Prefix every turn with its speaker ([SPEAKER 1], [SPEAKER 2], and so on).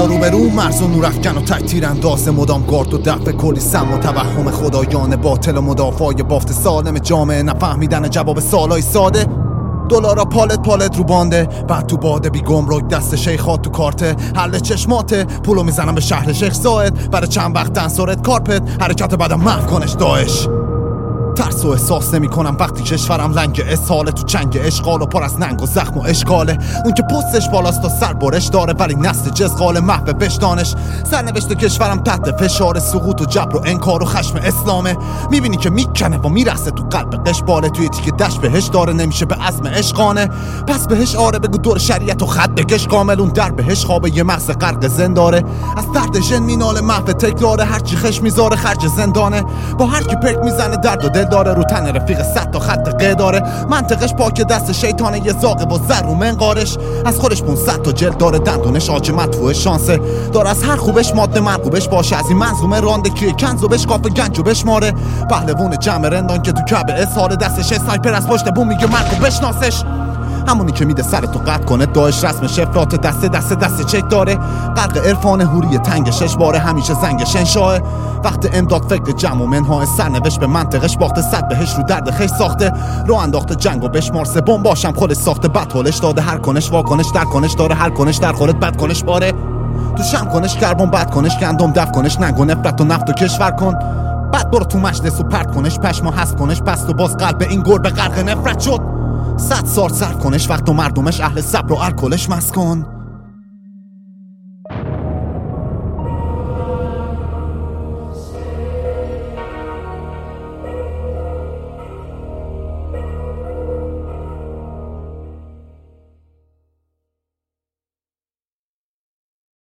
[SPEAKER 1] بالا رو به رو مرز و نورافکن و تک تیرانداز مدام گارد و دفع کلی سم و توهم خدایان باطل و مدافعای بافت سالم جامعه نفهمیدن جواب سوالای ساده. دلارا پالت رو بانده بعد تو باده بی گمرک دست شیخات تو کارته حل چشماته پولو میزنم به شهر شیخ زاید برای چند وقت دنسارت کارپت حرکت بعدم محو کنش داعش. ترس و احساس نمی کنم وقتی کشورم لنگ اسهاله تو چنگ اشغال و پر از ننگ و زخم و اشکاله. اون که پستش بالاست و سر برش داره ولی نسل جزغال محو بشدانش. سرنوشت کشورم تحت فشار سقوط و جبر و انکار و خشم اسلامه. میبینی که میکنه و میرسه تو قلب قشباله توی تیکه دشت بهش داره نمیشه به عزم عشقانه. پس بهش آره بگو دور شریعت و خط بکش کامل اون در بهش خوابه یه مغز غرق زنداره. از درد ژن میناله محو تکراره هرچی خش میذاره خرج زندانه. با هر کی پک میزنه درد و دل داره رو تن رفیق 100 تا خط قه داره. منطقش پاک دست شیطانه یه زاغه با زر و منقارش. از خودش 500 تا جلد داره دندونش آج مدفوع شانسه داره از هر خوبش ماده مرغوبش باشه. از این منظومه رانده که کنزو بش کاف گنجو بشماره. پهلوون جمع رندان که تو کعبه اسهال دستش سنایپر از پشت بوم میگه مرغو بشناسش. همونی که میده سرتو قطع کنه داعش رسم شفرات دست چک داره. غرق عرفان هوری تنگ شش باره همیشه زنگش انشاه. وقت امداد فکر جمع و منهای سرنوشت به منطقش باخته صد بهش رو درد خیش ساخته. رو انداخته جنگ و بشمار سبون باشم خودش ساخته بد حالش داده هر کنش واکنش در کنش داره هر کنش در خودت بد کنش باره. تو شم کنش کربن بد کنش گندم دف کنش ننگ و نفرت و نفت و کشور کن. بعد برو تو مجلس و پرت کنش پشما هست کنش پس تو باز قلب این گربه غرق نفرت شد. 100 سال سر کنش وقت و مردمش اهل صبر و الکلش مسکن.